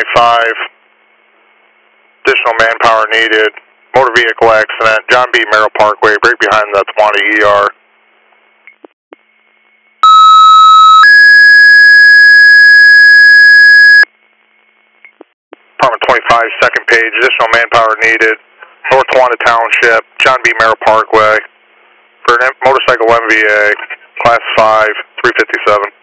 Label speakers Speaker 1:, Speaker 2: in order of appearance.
Speaker 1: 25. Additional manpower needed. Motor vehicle accident. John B. Merrill Parkway, right behind the Tawanna ER. Department 25, second page. Additional manpower needed. North Tawanna Township, John B. Merrill Parkway. For an motorcycle MVA, Class 5, 357.